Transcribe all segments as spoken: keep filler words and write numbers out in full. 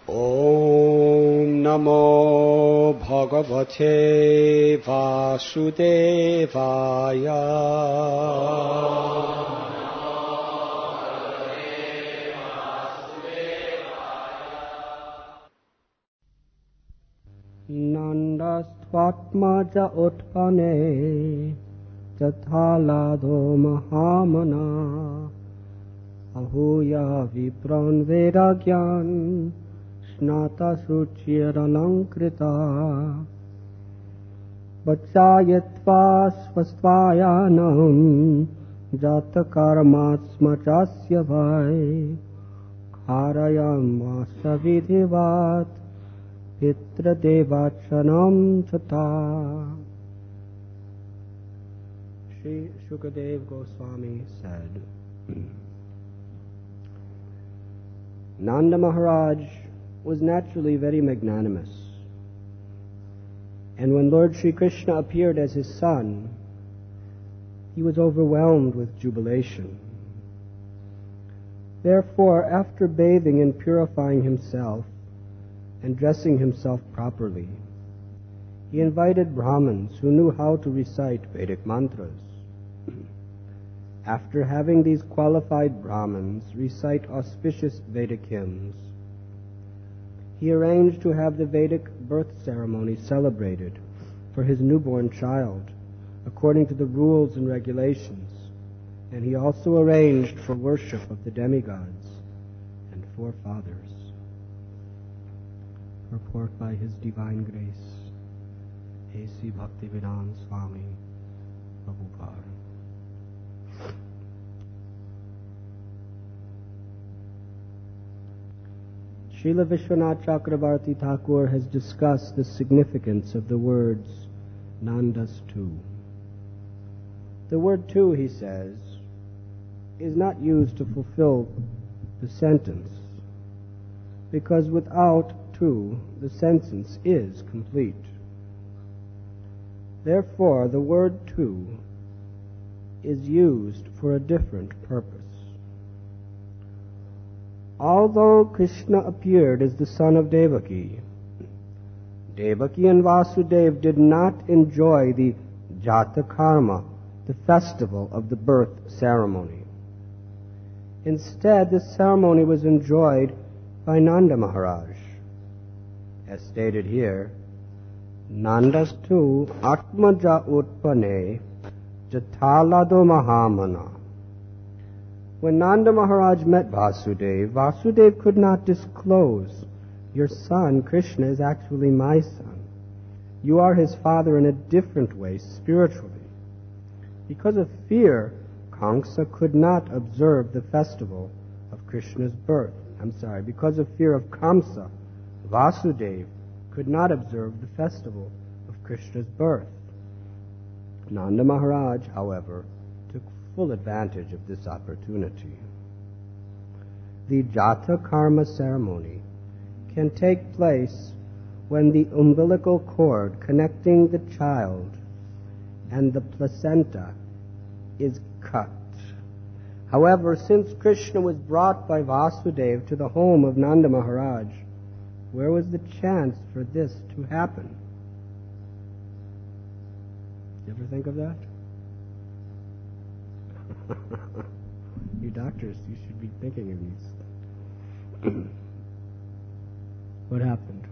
Om Namo Bhagavate Vasudevaya. Nandastvatmaja utpane Tathalado Mahamana Ahuya Vipran Vedagyan Snata Suchiralankrita Vachayatva Svastvayanam Jatakarmasmachasya Vai Kharayam Vasavidhivat Pitra Devachanam Chata. Sri Shukadev Goswami said, Nanda Maharaj was naturally very magnanimous, and when Lord Sri Krishna appeared as his son, he was overwhelmed with jubilation. Therefore, after bathing and purifying himself and dressing himself properly, he invited Brahmins who knew how to recite Vedic mantras. After having these qualified Brahmins recite auspicious Vedic hymns, he arranged to have the Vedic birth ceremony celebrated for his newborn child according to the rules and regulations, and he also arranged for worship of the demigods and forefathers. Purport by His Divine Grace, A C Bhaktivedanta Swami Prabhupada. Srila Vishwanath Chakravarti Thakur has discussed the significance of the words Nandas tu. The word tu, he says, is not used to fulfill the sentence, because without tu, the sentence is complete. Therefore, the word tu is used for a different purpose. Although Krishna appeared as the son of Devaki, Devaki and Vasudeva did not enjoy the Jata Karma, the festival of the birth ceremony. Instead, this ceremony was enjoyed by Nanda Maharaj. As stated here, Nandas tu Atmaja Utpane Jathalado Mahamana. When Nanda Maharaj met Vasudeva, Vasudeva could not disclose, your son Krishna is actually my son. You are his father in a different way, spiritually. Because of fear, Kamsa could not observe the festival of Krishna's birth. I'm sorry, because of fear of Kamsa, Vasudeva could not observe the festival of Krishna's birth. Nanda Maharaj, however, took full advantage of this opportunity. The Jata Karma ceremony can take place when the umbilical cord connecting the child and the placenta is cut. However, since Krishna was brought by Vasudeva to the home of Nanda Maharaj, where was the chance for this to happen? You ever think of that? You doctors, you should be thinking of these. What happened?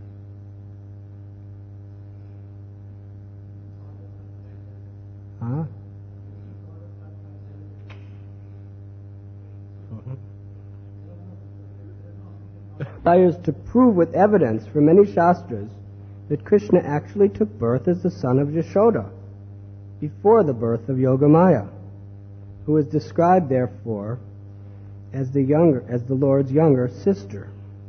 Huh? Uh-huh. Desires to prove with evidence from many Shastras that Krishna actually took birth as the son of Yashoda before the birth of Yogamaya, who is described therefore as the younger, as the Lord's younger sister.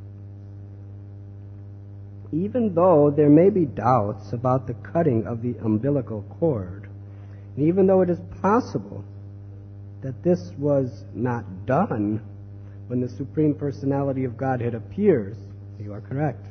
Even though there may be doubts about the cutting of the umbilical cord, and even though it is possible that this was not done when the Supreme Personality of Godhead appears, you are correct.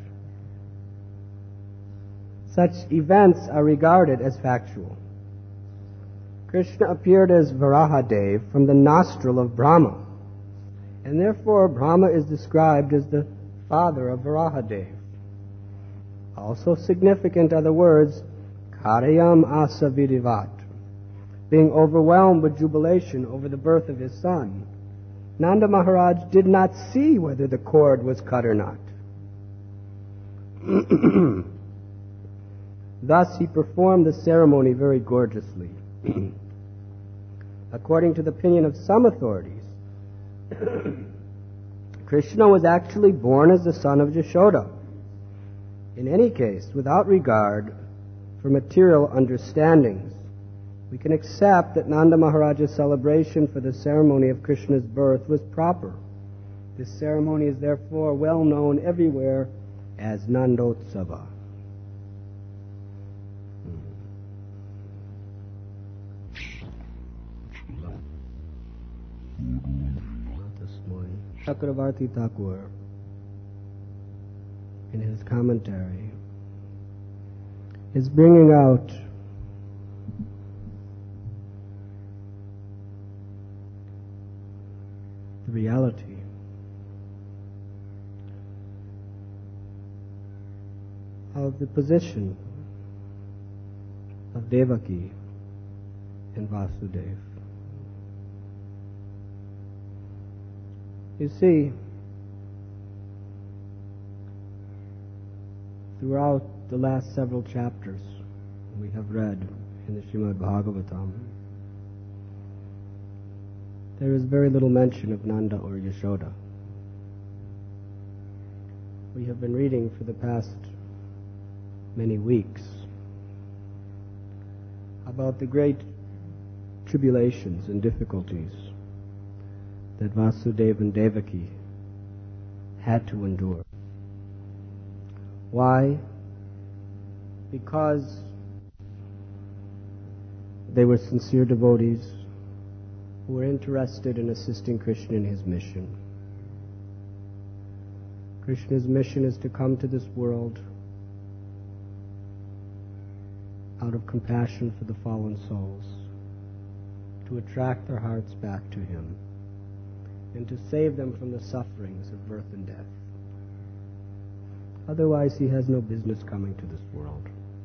Such events are regarded as factual. Krishna appeared as Varahadev from the nostril of Brahma, and therefore Brahma is described as the father of Varahadev. Also significant are the words Karyam Asa Vidivat, being overwhelmed with jubilation over the birth of his son. Nanda Maharaj did not see whether the cord was cut or not. Thus he performed the ceremony very gorgeously. According to the opinion of some authorities, Krishna was actually born as the son of Jashoda. In any case, without regard for material understandings, we can accept that Nanda Maharaj's celebration for the ceremony of Krishna's birth was proper. This ceremony is therefore well known everywhere as Nandotsava. Chakravarti Thakur, in his commentary, is bringing out the reality of the position of Devaki and Vasudeva. You see, throughout the last several chapters we have read in the Srimad Bhagavatam, there is very little mention of Nanda or Yashoda. We have been reading for the past many weeks about the great tribulations and difficulties that Vasudeva and Devaki had to endure. Why? Because they were sincere devotees who were interested in assisting Krishna in his mission. Krishna's mission is to come to this world out of compassion for the fallen souls, to attract their hearts back to him, and to save them from the sufferings of birth and death. Otherwise, he has no business coming to this world.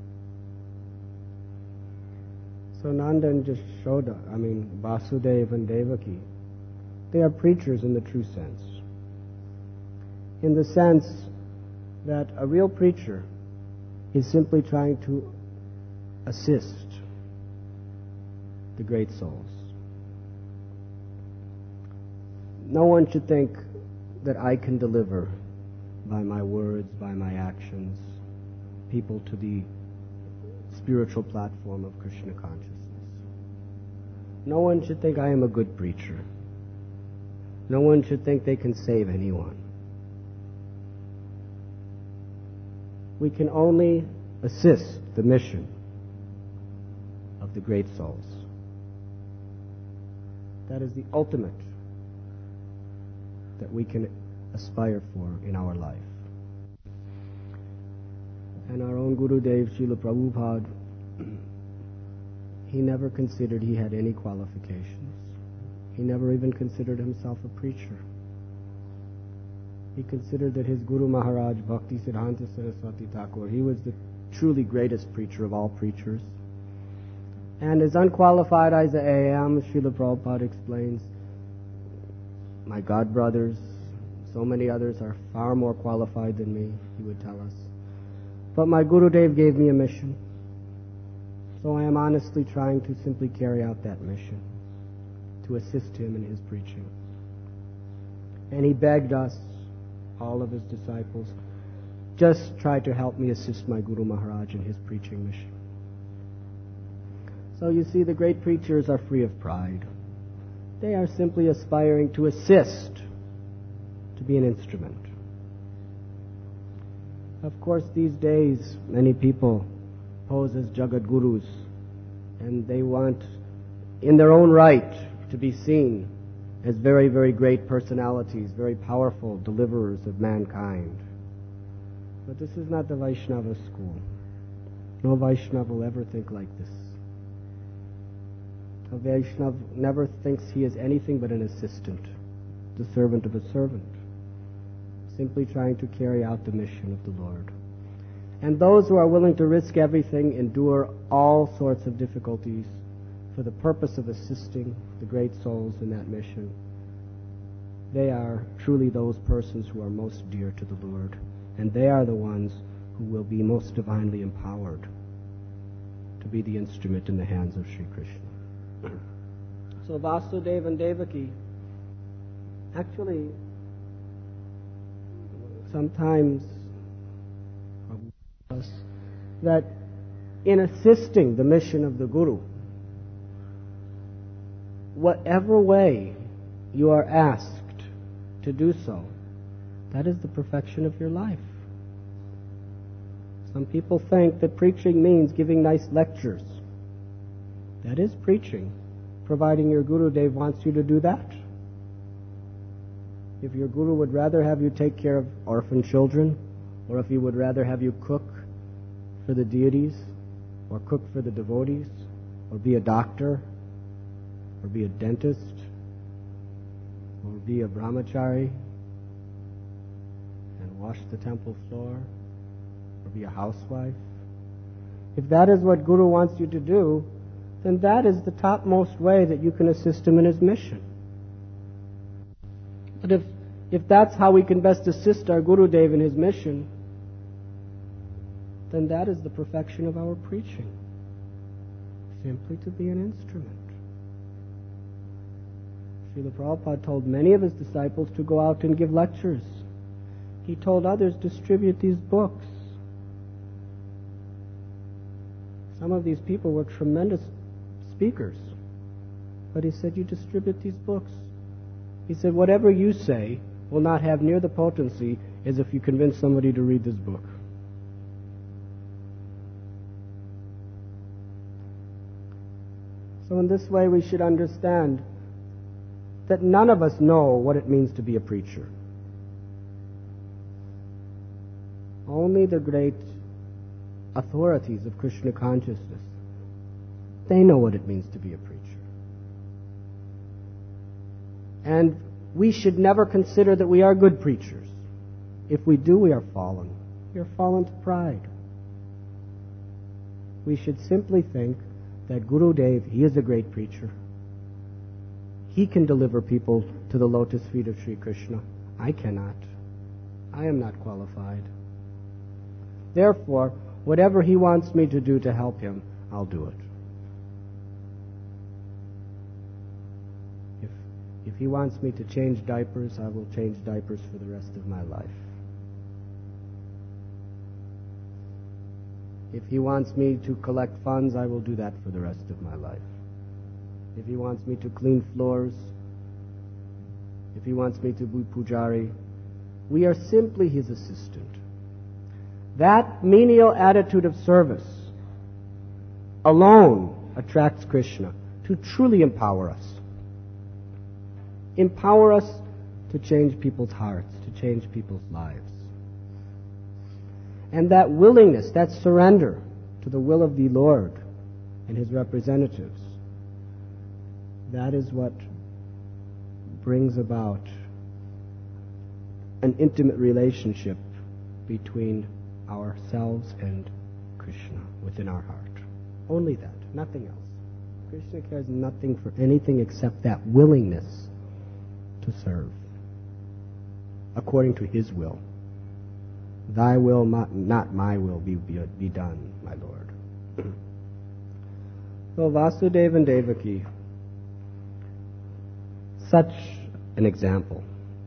So Nanda and Jashoda, I mean Vasudeva and Devaki, they are preachers in the true sense. In the sense that a real preacher is simply trying to assist the great souls. No one should think that I can deliver by my words, by my actions, people to the spiritual platform of Krishna consciousness. No one should think I am a good preacher. No one should think they can save anyone. We can only assist the mission of the great souls. That is the ultimate that we can aspire for in our life. And our own Gurudev, Srila Prabhupada, he never considered he had any qualifications. He never even considered himself a preacher. He considered that his Guru Maharaj, Bhakti Siddhanta Saraswati Thakur, he was the truly greatest preacher of all preachers. And as unqualified as I am, Srila Prabhupada explains, my God brothers, so many others are far more qualified than me, he would tell us. But my Gurudev gave me a mission. So I am honestly trying to simply carry out that mission, to assist him in his preaching. And he begged us, all of his disciples, just try to help me assist my Guru Maharaj in his preaching mission. So you see, the great preachers are free of pride. They are simply aspiring to assist, to be an instrument. Of course, these days, many people pose as Jagat Gurus, and they want, in their own right, to be seen as very, very great personalities, very powerful deliverers of mankind. But this is not the Vaishnava school. No Vaishnava will ever think like this. A Vaishnava never thinks he is anything but an assistant, the servant of a servant. simply trying to carry out the mission of the Lord. And those who are willing to risk everything, endure all sorts of difficulties for the purpose of assisting the great souls in that mission, they are truly those persons who are most dear to the Lord, and they are the ones who will be most divinely empowered to be the instrument in the hands of Sri Krishna. So Vasudeva and Devaki actually sometimes us that in assisting the mission of the Guru, whatever way you are asked to do so, that is the perfection of your life. Some people think that preaching means giving nice lectures. That is preaching, providing your Guru Dev wants you to do that. If your Guru would rather have you take care of orphan children, or if he would rather have you cook for the deities, or cook for the devotees, or be a doctor, or be a dentist, or be a brahmachari, and wash the temple floor, or be a housewife. If that is what Guru wants you to do, then that is the topmost way that you can assist him in his mission. But if, if that's how we can best assist our Guru Dev in his mission, then that is the perfection of our preaching. Simply to be an instrument. Srila Prabhupada told many of his disciples to go out and give lectures. He told others to distribute these books. Some of these people were tremendous speakers. But he said, you distribute these books. He said, whatever you say will not have near the potency as if you convince somebody to read this book. So in this way we should understand that none of us know what it means to be a preacher. Only the great authorities of Krishna consciousness, they know what it means to be a preacher. And we should never consider that we are good preachers. If we do, we are fallen. We are fallen to pride. We should simply think that Guru Dev, he is a great preacher. He can deliver people to the lotus feet of Sri Krishna. I cannot. I am not qualified. Therefore, whatever he wants me to do to help him, I'll do it. If, if he wants me to change diapers, I will change diapers for the rest of my life. If he wants me to collect funds, I will do that for the rest of my life. If he wants me to clean floors, if he wants me to be pujari, we are simply his assistant. That menial attitude of service alone attracts Krishna to truly empower us. Empower us to change people's hearts, to change people's lives. And that willingness, that surrender to the will of the Lord and his representatives, that is what brings about an intimate relationship between ourselves and Krishna within our heart. Only that, nothing else. Krishna cares nothing for anything except that willingness to serve according to his will. Thy will, not my will, be, be, be done, my Lord. So Vasudeva and Devaki, such an example.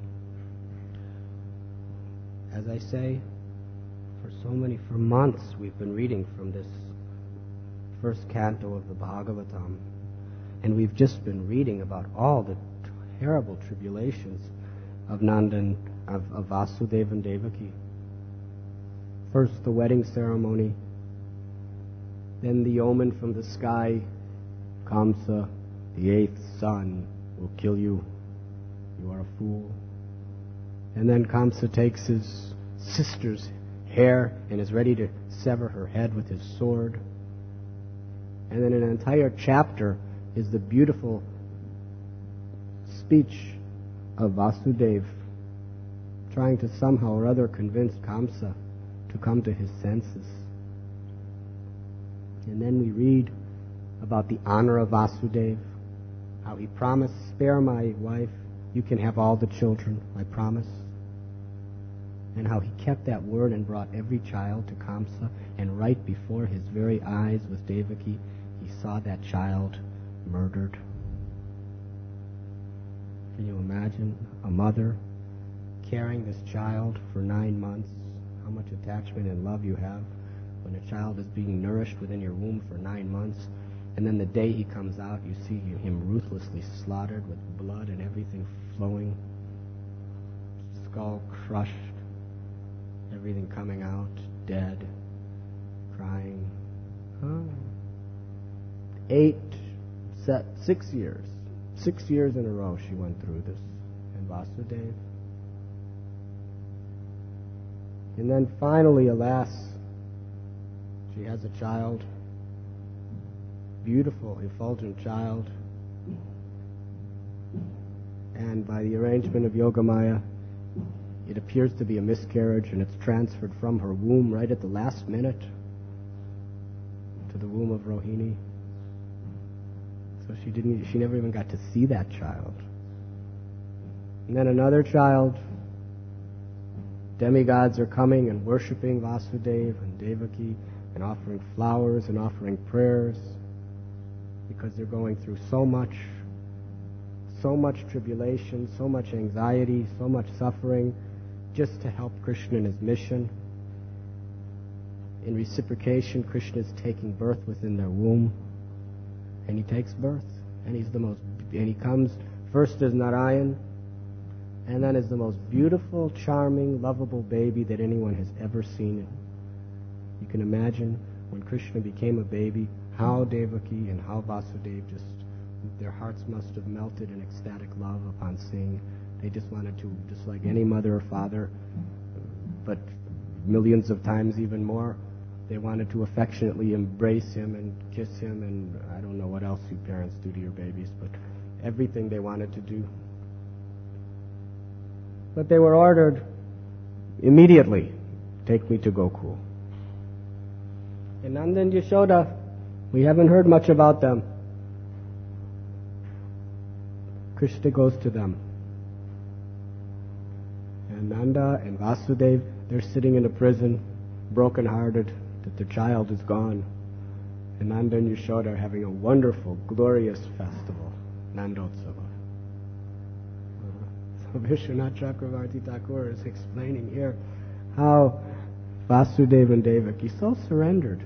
As I say, for so many, for months we've been reading from this first canto of the Bhagavatam, and we've just been reading about all the terrible tribulations of Nandan, of, of Vasudeva and Devaki. First the wedding ceremony, then the omen from the sky, Kamsa, the eighth son, will kill you. You are a fool. And then Kamsa takes his sister's hair and is ready to sever her head with his sword. And then an entire chapter is the beautiful speech of Vasudeva trying to somehow or other convince Kamsa to come to his senses. And then we read about the honor of Vasudeva, how he promised, spare my wife, you can have all the children, I promise. And how he kept that word and brought every child to Kamsa, and right before his very eyes with Devaki, he saw that child murdered. Can you imagine a mother carrying this child for nine months? How much attachment and love you have when a child is being nourished within your womb for nine months, and then the day he comes out, you see him ruthlessly slaughtered with blood and everything flowing, skull crushed, everything coming out, dead, crying. Oh. Eight, set, six years. Six years in a row she went through this in Vasudeva. And then finally, alas, she has a child, beautiful, effulgent child. And by the arrangement of Yogamaya, it appears to be a miscarriage, and it's transferred from her womb right at the last minute to the womb of Rohini. So she didn't, she never even got to see that child. And then another child. Demigods are coming and worshipping Vasudeva and Devaki and offering flowers and offering prayers because they're going through so much, so much tribulation, so much anxiety, so much suffering just to help Krishna in his mission. In reciprocation, Krishna is taking birth within their womb, and he takes birth, and he's the most, and he comes first as Narayan, and then as the most beautiful, charming, lovable baby that anyone has ever seen. You can imagine when Krishna became a baby, how Devaki and how Vasudeva just, their hearts must have melted in ecstatic love upon seeing. They just wanted to, just like any mother or father, but millions of times even more, they wanted to affectionately embrace him and kiss him, and I don't know what else you parents do to your babies, but everything they wanted to do. But they were ordered immediately, take me to Gokul. And Nanda and Yashoda, we haven't heard much about them. Krishna goes to them. And Nanda and Vasudeva, they're sitting in a prison, broken-hearted that their child is gone. And Nanda and Yashoda are having a wonderful, glorious festival, Nandotsava. So Vishwanath Chakravarti Thakur is explaining here how Vasudeva and Devaki so surrendered.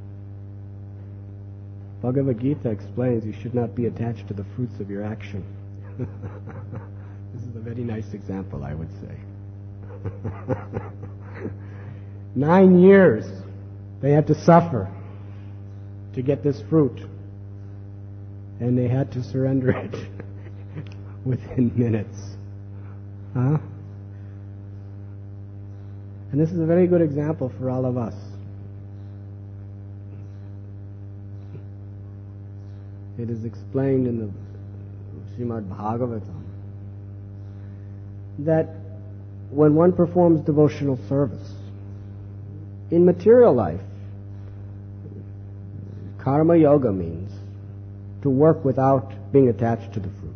Bhagavad Gita explains you should not be attached to the fruits of your action. This is a very nice example, I would say. Nine years they had to suffer to get this fruit, and they had to surrender it within minutes. Huh? And this is a very good example for all of us. It is explained in the Srimad Bhagavatam that when one performs devotional service in material life, karma yoga means to work without being attached to the fruit.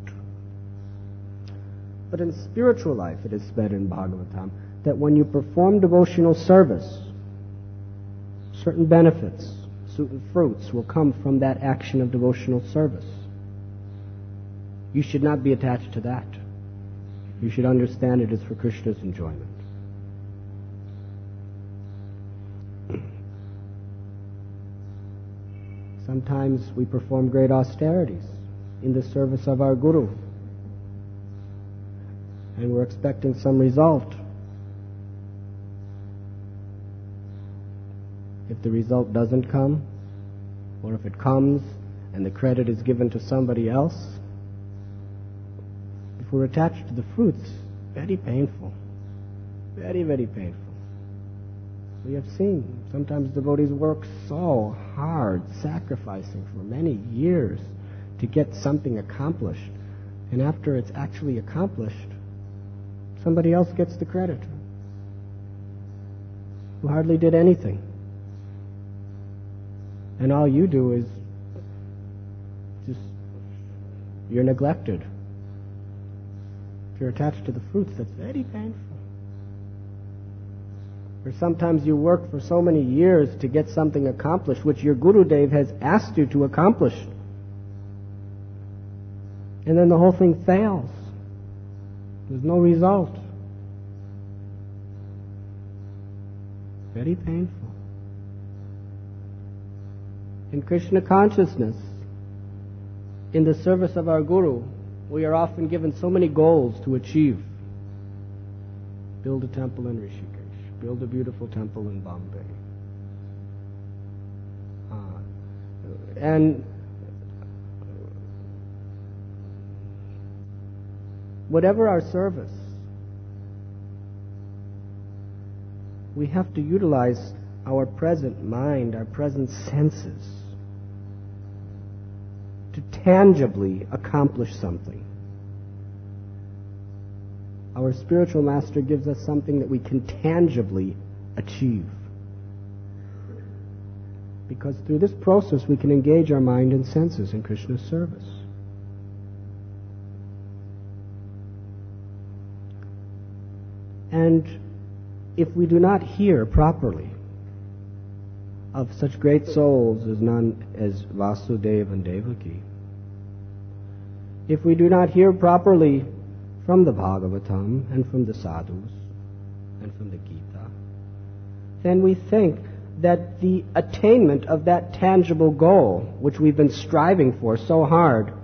But in spiritual life, it is said in Bhagavatam that when you perform devotional service, certain benefits, certain fruits will come from that action of devotional service. You should not be attached to that. You should understand it is for Krishna's enjoyment. Sometimes we perform great austerities in the service of our Guru, and we're expecting some result. If the result doesn't come, or if it comes and the credit is given to somebody else, if we're attached to the fruits, very painful. Very, very painful. We have seen sometimes devotees work so hard, sacrificing for many years to get something accomplished. And after it's actually accomplished, Somebody else gets the credit, who hardly did anything. And all you do is just, you're neglected. If you're attached to the fruits, that's very painful. Or sometimes you work for so many years to get something accomplished which your Gurudev has asked you to accomplish. And then the whole thing fails. There's no result. Very painful. In Krishna consciousness, in the service of our Guru, we are often given so many goals to achieve. Build a temple in Rishikesh. Build a beautiful temple in Bombay. Uh, and whatever our service, we have to utilize our present mind, our present senses, to tangibly accomplish something. Our spiritual master gives us something that we can tangibly achieve. Because through this process we can engage our mind and senses in Krishna's service. And if we do not hear properly of such great souls as none as Vasudeva and Devaki, if we do not hear properly from the Bhagavatam and from the sadhus and from the Gita, then we think that the attainment of that tangible goal, which we've been striving for so hard,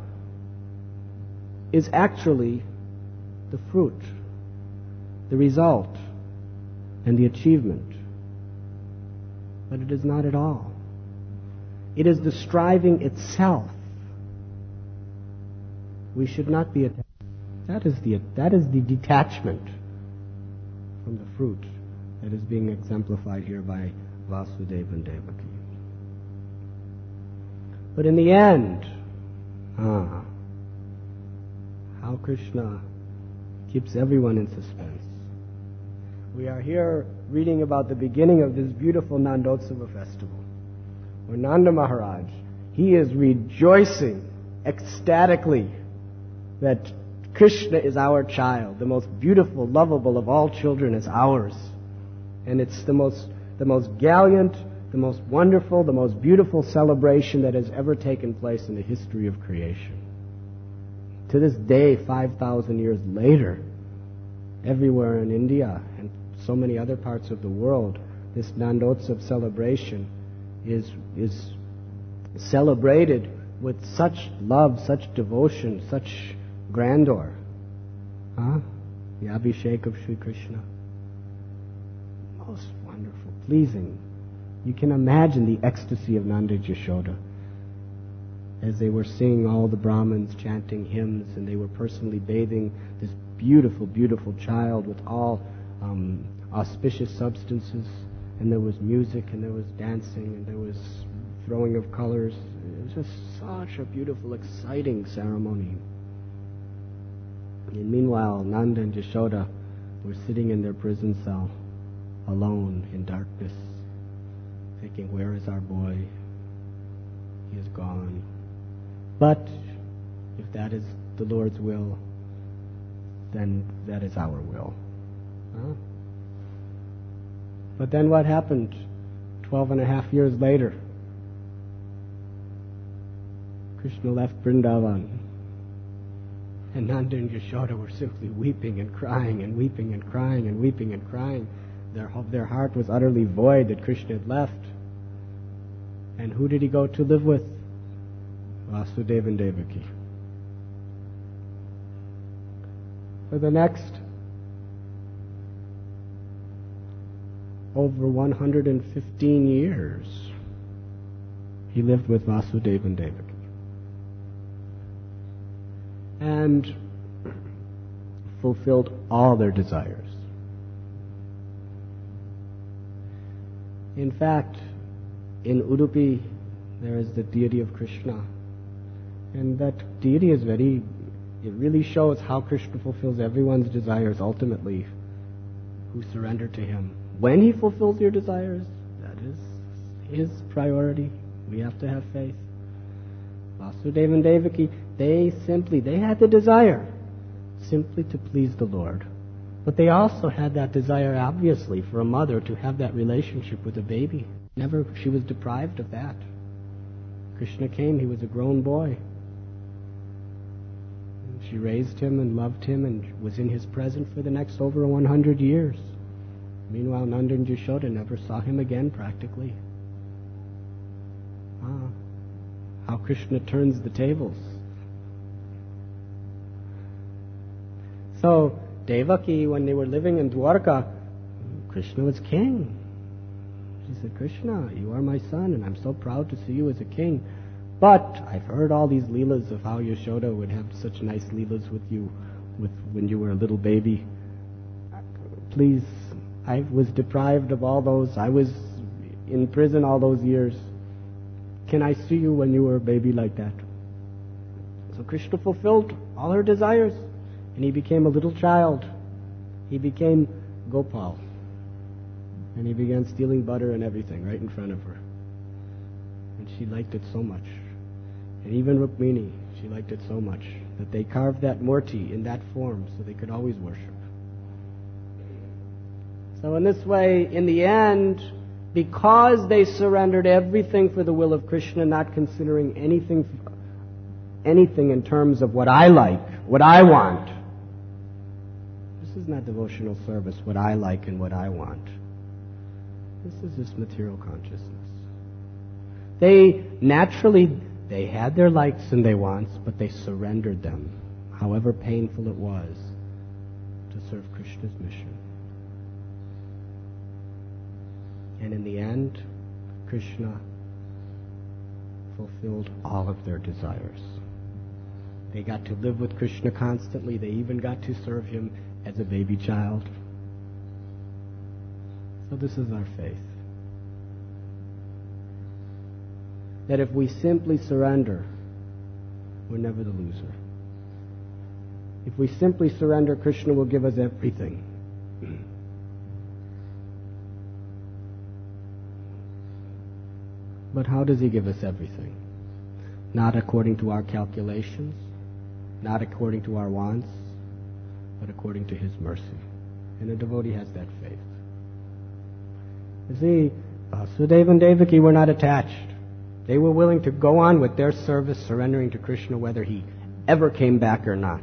is actually the fruit, the result, and the achievement. But it is not at all. It is the striving itself. We should not be attached. That is the that is the detachment from the fruit that is being exemplified here by Vasudeva and Devaki. But in the end, ah, how Krishna keeps everyone in suspense. We are here reading about the beginning of this beautiful Nandotsava festival, where Nanda Maharaj, he is rejoicing ecstatically that Krishna is our child. The most beautiful, lovable of all children is ours. And it's the most, the most gallant, the most wonderful, the most beautiful celebration that has ever taken place in the history of creation. To this day, five thousand years later, everywhere in India and so many other parts of the world, this Nandotsav celebration is, is celebrated with such love, such devotion, such grandeur. Huh? The Abhishek of Sri Krishna. Most wonderful, pleasing. You can imagine the ecstasy of Nanda and Yashoda as they were seeing all the Brahmins chanting hymns, and they were personally bathing this beautiful, beautiful child with all um, auspicious substances, and there was music, and there was dancing, and there was throwing of colors. It was just such a beautiful, exciting ceremony. And meanwhile, Nanda and Yashoda were sitting in their prison cell, alone in darkness, thinking, where is our boy? He is gone. But if that is the Lord's will, then that is our will. Huh? But then what happened twelve and a half years later? Krishna left Vrindavan, and Nanda and Yashoda were simply weeping and crying and weeping and crying and weeping and crying. Their, their heart was utterly void that Krishna had left. And who did he go to live with? Vasudeva and Devaki. For the next over one hundred fifteen years, he lived with Vasudeva and Devaki. And fulfilled all their desires. In fact, in Udupi, there is the deity of Krishna. And that deity is very It really shows how Krishna fulfills everyone's desires ultimately who surrender to him. When he fulfills your desires, that is his priority. We have to have faith. Vasudeva and Devaki, they simply, they had the desire simply to please the Lord. But they also had that desire, obviously, for a mother to have that relationship with a baby. Never, she was deprived of that. Krishna came, he was a grown boy. She raised him and loved him and was in his presence for the next over one hundred years. Meanwhile, Nanda and Yashoda never saw him again, practically. Ah, how Krishna turns the tables. So, Devaki, when they were living in Dwarka, Krishna was king. She said, Krishna, you are my son, and I'm so proud to see you as a king. But I've heard all these leelas of how Yashoda would have such nice leelas with you with when you were a little baby. Please, I was deprived of all those. I was in prison all those years. Can I see you when you were a baby like that? So Krishna fulfilled all her desires, and he became a little child. He became Gopal. And he began stealing butter and everything right in front of her. And she liked it so much. And even Rukmini, she liked it so much that they carved that murti in that form so they could always worship. So in this way, in the end, because they surrendered everything for the will of Krishna, not considering anything, anything in terms of what I like, what I want. This is not devotional service, what I like and what I want. This is this material consciousness. They naturally, they had their likes and their wants, but they surrendered them, however painful it was, to serve Krishna's mission. And in the end, Krishna fulfilled all of their desires. They got to live with Krishna constantly. They even got to serve him as a baby child. So this is our faith. That if we simply surrender, we're never the loser. If we simply surrender, Krishna will give us everything. But how does he give us everything? Not according to our calculations, not according to our wants, but according to his mercy. And a devotee has that faith. You see, Vasudeva and Devaki were not attached. They were willing to go on with their service, surrendering to Krishna whether he ever came back or not.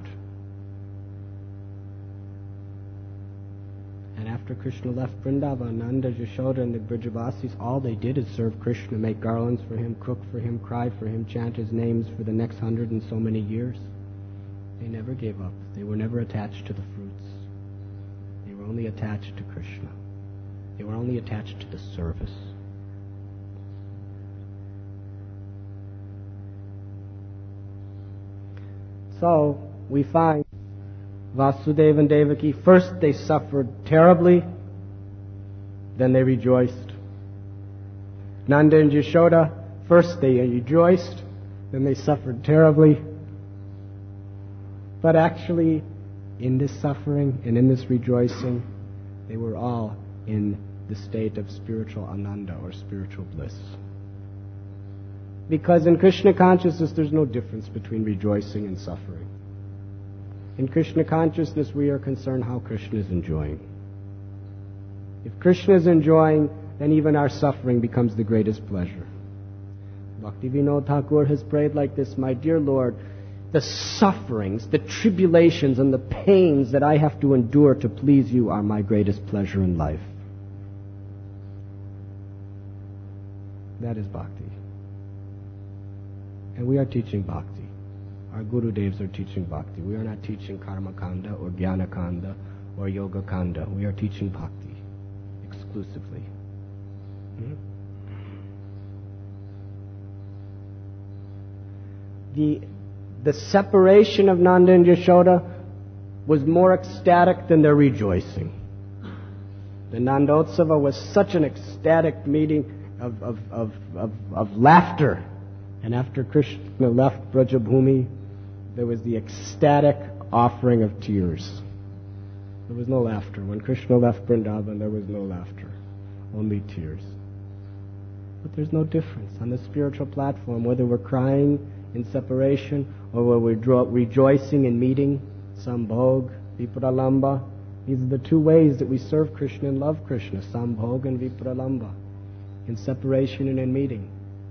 And after Krishna left Vrindavan, Nanda, Yashoda, and the Brijavasis, all they did is serve Krishna, make garlands for him, cook for him, cry for him, chant his names for the next hundred and so many years. They never gave up. They were never attached to the fruits. They were only attached to Krishna. They were only attached to the service. So, we find Vasudeva and Devaki, first they suffered terribly, then they rejoiced. Nanda and Yashoda, first they rejoiced, then they suffered terribly. But actually, in this suffering and in this rejoicing, they were all in the state of spiritual ananda, or spiritual bliss. Because in Krishna consciousness, there's no difference between rejoicing and suffering. In Krishna consciousness, we are concerned how Krishna is enjoying. If Krishna is enjoying, then even our suffering becomes the greatest pleasure. Bhaktivinoda Thakur has prayed like this: my dear Lord, the sufferings, the tribulations, and the pains that I have to endure to please you are my greatest pleasure in life. That is bhakti. And we are teaching bhakti. Our Guru Devs are teaching bhakti. We are not teaching karma kanda or jnana kanda or yoga kanda. We are teaching bhakti exclusively. Hmm? The, the separation of Nanda and Yashoda was more ecstatic than their rejoicing. The Nandotsava was such an ecstatic meeting of, of, of, of, of laughter. And after Krishna left Brajabhumi, there was the ecstatic offering of tears. There was no laughter. When Krishna left Vrindavan, there was no laughter, only tears. But there's no difference on the spiritual platform, whether we're crying in separation or whether we're dro- rejoicing in meeting, Sambhog, Vipralamba. These are the two ways that we serve Krishna and love Krishna, Sambhog and Vipralamba, in separation and in meeting.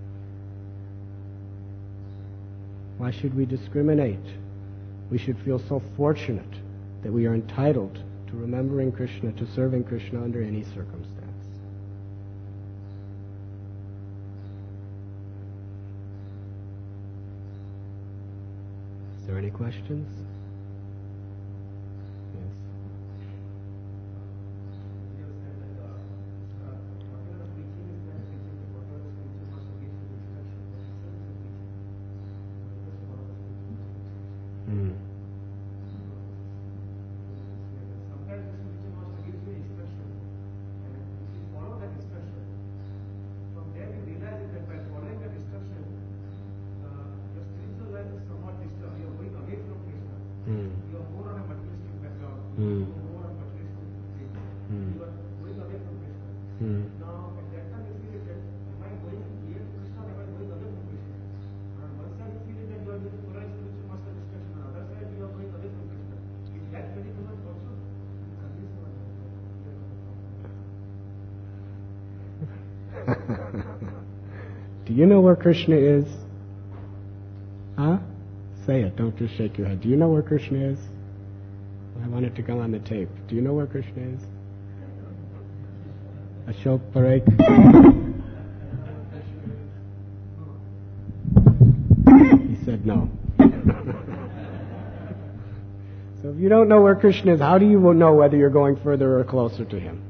Why should we discriminate? We should feel so fortunate that we are entitled to remembering Krishna, to serving Krishna under any circumstance. Is there any questions? Do you know where Krishna is? Huh? Say it, don't just shake your head. Do you know where Krishna is? I want it to come on the tape. Do you know where Krishna is? Ashok Parekh? He said no. So if you don't know where Krishna is, how do you know whether you're going further or closer to him?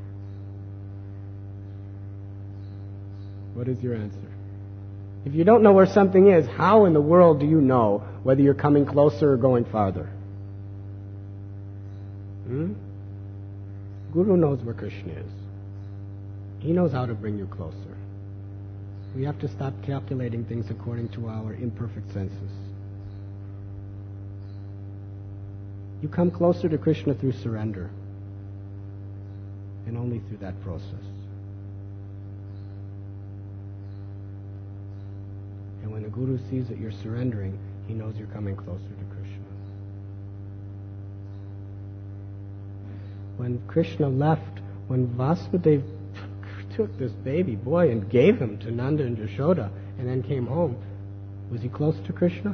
What is your answer? If you don't know where something is, how in the world do you know whether you're coming closer or going farther? Hmm? Guru knows where Krishna is. He knows how to bring you closer. We have to stop calculating things according to our imperfect senses. You come closer to Krishna through surrender, and only through that process. And when the Guru sees that you're surrendering, he knows you're coming closer to Krishna. When Krishna left, when Vasudeva took this baby boy and gave him to Nanda and Yashoda and then came home, was he close to Krishna?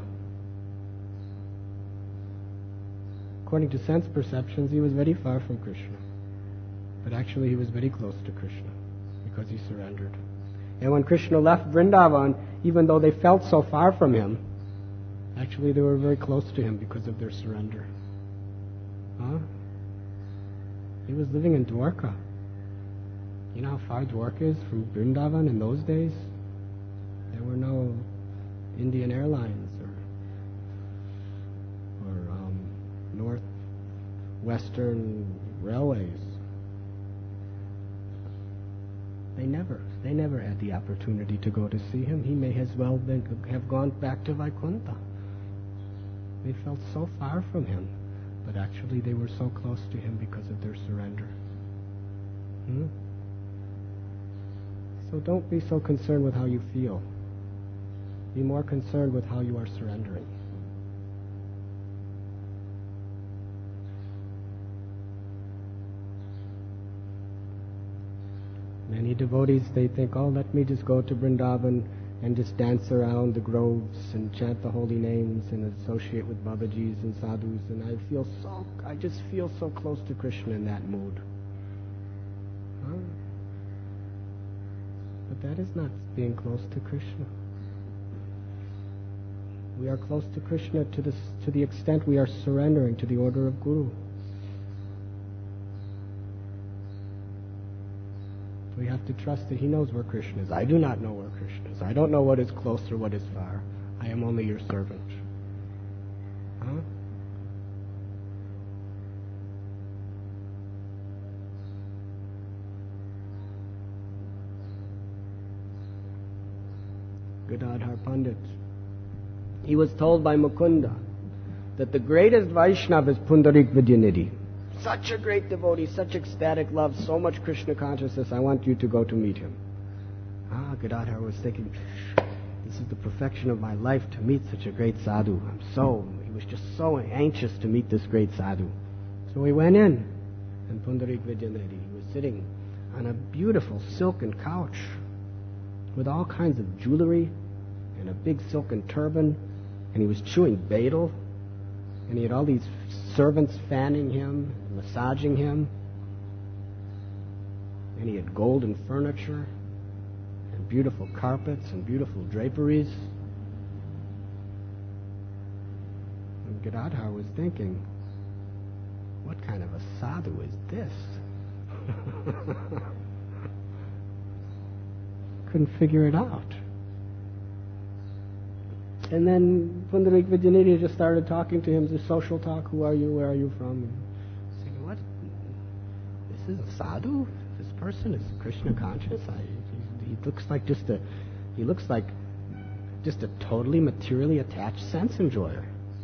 According to sense perceptions, he was very far from Krishna. But actually he was very close to Krishna because he surrendered. And when Krishna left Vrindavan, even though they felt so far from him, actually they were very close to him because of their surrender. Huh? He was living in Dwarka. You know how far Dwarka is from Vrindavan in those days? There were no Indian Airlines or or um, Northwestern Railways. They never, they never had the opportunity to go to see him. He may as well been, have gone back to Vaikuntha. They felt so far from him, but actually they were so close to him because of their surrender. Hmm? So don't be so concerned with how you feel. Be more concerned with how you are surrendering. Many devotees, they think, oh, let me just go to Vrindavan and just dance around the groves and chant the holy names and associate with Babajis and sadhus, and I feel so, I just feel so close to Krishna in that mood. Huh? But that is not being close to Krishna. We are close to Krishna to the, to the extent we are surrendering to the order of Guru. We have to trust that he knows where Krishna is. I do not know where Krishna is. I don't know what is close or what is far. I am only your servant. Huh? Gadadhar Pandit. He was told by Mukunda that the greatest Vaishnava is Pundarik Vidyanidhi. Such a great devotee, such ecstatic love, so much Krishna consciousness, I want you to go to meet him. Ah, Gadadhar was thinking, this is the perfection of my life, to meet such a great sadhu. I'm so, he was just so anxious to meet this great sadhu. So he went in, and Pundarik Vidyanidhi, he was sitting on a beautiful silken couch with all kinds of jewelry and a big silken turban, and he was chewing betel, and he had all these servants fanning him, massaging him, and he had golden furniture and beautiful carpets and beautiful draperies. And Gadadhar was thinking, what kind of a sadhu is this? Couldn't figure it out. And then Pundarik Vidyanidhi just started talking to him, just social talk. Who are you? Where are you from? Saying, what? This is a sadhu? This person is Krishna conscious? I, he, he looks like just a, he looks like just a totally materially attached sense enjoyer.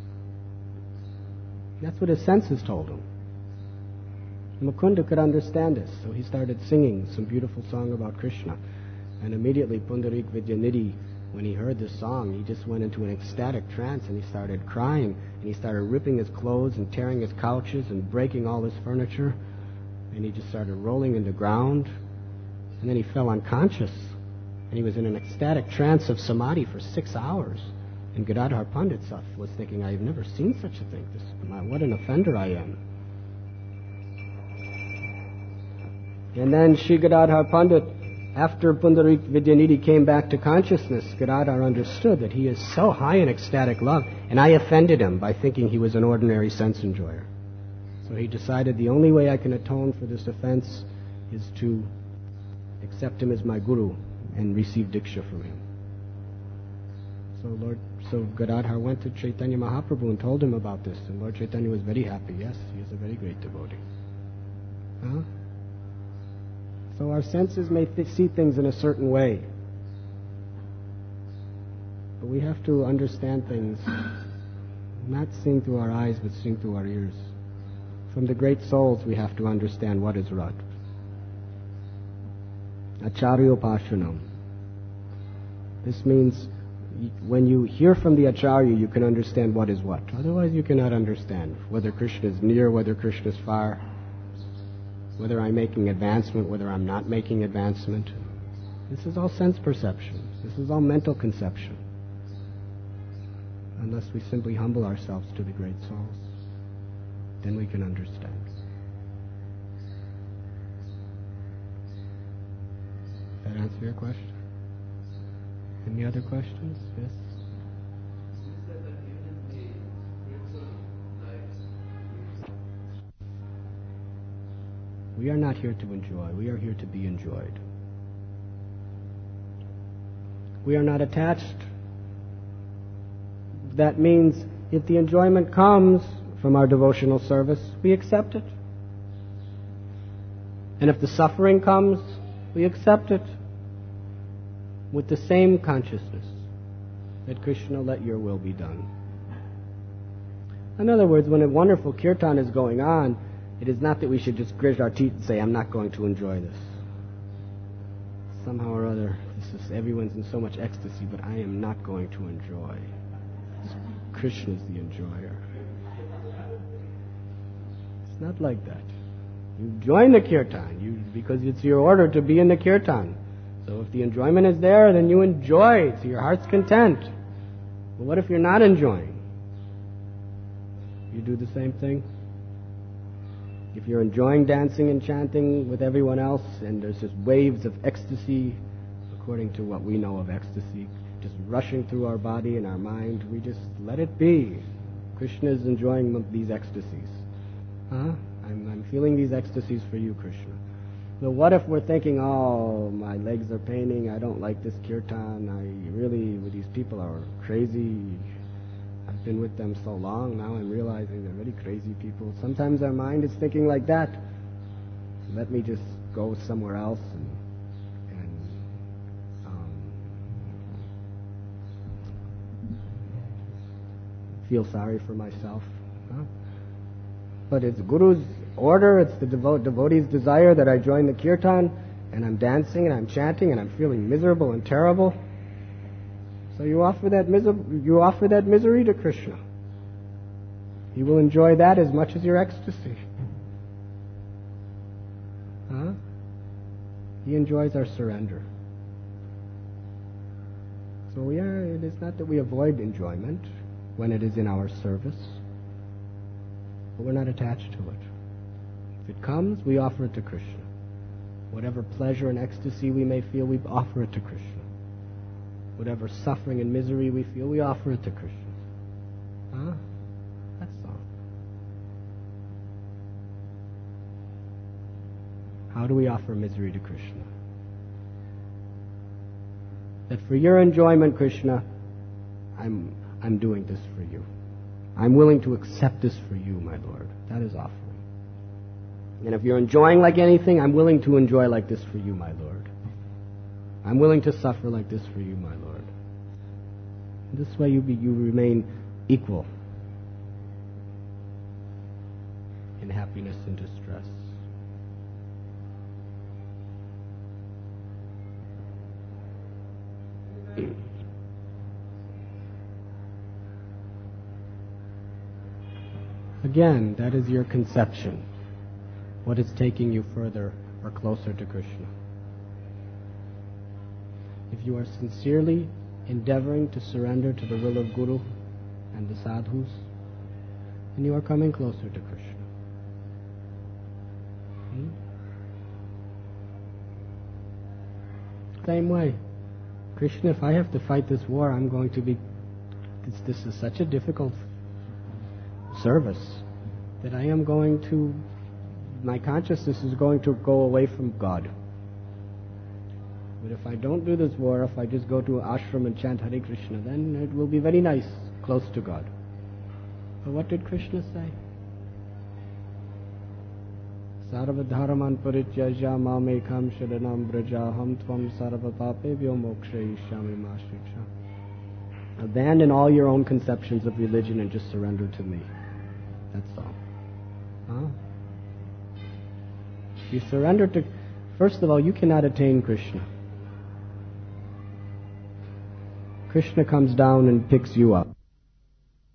That's what his senses told him. Mukunda could understand this, so he started singing some beautiful song about Krishna. And immediately Pundarik Vidyanidhi, when he heard this song, he just went into an ecstatic trance and he started crying, and he started ripping his clothes and tearing his couches and breaking all his furniture, and he just started rolling in the ground, and then he fell unconscious, and he was in an ecstatic trance of samadhi for six hours. And Gadadhar Pandit was thinking, I've never seen such a thing. This, my, what an offender I am. And then Shri Gadadhar Pandit, after Pundarik Vidyanidhi came back to consciousness, Gadadhar understood that he is so high in ecstatic love, and I offended him by thinking he was an ordinary sense enjoyer. So he decided the only way I can atone for this offense is to accept him as my guru and receive diksha from him. So Lord, so Gadadhar went to Chaitanya Mahaprabhu and told him about this, and Lord Chaitanya was very happy. Yes, he is a very great devotee. Huh? So our senses may th- see things in a certain way, but we have to understand things, not seeing through our eyes, but seeing through our ears. From the great souls, we have to understand what is right. Acharyopashanam. This means when you hear from the Acharya, you can understand what is what. Otherwise, you cannot understand whether Krishna is near, whether Krishna is far, whether I'm making advancement, whether I'm not making advancement. This is all sense perception. This is all mental conception. Unless we simply humble ourselves to the great souls, then we can understand. Does that answer your question? Any other questions? Yes? We are not here to enjoy. We are here to be enjoyed. We are not attached. That means if the enjoyment comes from our devotional service, we accept it. And if the suffering comes, we accept it with the same consciousness that Krishna, let your will be done. In other words, when a wonderful kirtan is going on, it is not that we should just grit our teeth and say, I'm not going to enjoy this. Somehow or other, this is, everyone's in so much ecstasy, but I am not going to enjoy. Krishna is the enjoyer. It's not like that. You join the kirtan you, because it's your order to be in the kirtan. So if the enjoyment is there, then you enjoy to your heart's content. But what if you're not enjoying? You do the same thing? If you're enjoying dancing and chanting with everyone else, and there's just waves of ecstasy, according to what we know of ecstasy, just rushing through our body and our mind, we just let it be. Krishna is enjoying these ecstasies. Huh? I'm, I'm feeling these ecstasies for you, Krishna. So what if we're thinking, oh, my legs are paining, I don't like this kirtan, I really, these people are crazy, I've been with them so long, now I'm realizing they're really crazy people. Sometimes our mind is thinking like that. Let me just go somewhere else and, and um, feel sorry for myself. Huh? But it's Guru's order, it's the devo- devotee's desire that I join the kirtan, and I'm dancing and I'm chanting and I'm feeling miserable and terrible. So you offer that miser- you offer that misery to Krishna. He will enjoy that as much as your ecstasy. Huh? He enjoys our surrender. So we are, it is not that we avoid enjoyment when it is in our service, but we're not attached to it. If it comes, we offer it to Krishna. Whatever pleasure and ecstasy we may feel, we offer it to Krishna. Whatever suffering and misery we feel, we offer it to Krishna. Huh? That's all. How do we offer misery to Krishna? That for your enjoyment, Krishna, I'm I'm doing this for you. I'm willing to accept this for you, my Lord. That is offering. And if you're enjoying like anything, I'm willing to enjoy like this for you, my Lord. I'm willing to suffer like this for you, my Lord. This way you be, you remain equal in happiness and distress. Again, that is your conception. What is taking you further or closer to Krishna? If you are sincerely endeavoring to surrender to the will of Guru and the sadhus, then you are coming closer to Krishna. Hmm? Same way. Krishna, if I have to fight this war, I'm going to be... This, this is such a difficult service that I am going to... My consciousness is going to go away from God. But if I don't do this war, if I just go to an ashram and chant Hare Krishna, then it will be very nice, close to God. But what did Krishna say? Sarva dharaman parityajya mamekam sharanam brajaham tvam sarva papebhyo mokshayishyami ma shiksha. Abandon all your own conceptions of religion and just surrender to me. That's all. Huh? You surrender to... First of all, you cannot attain Krishna. Krishna comes down and picks you up.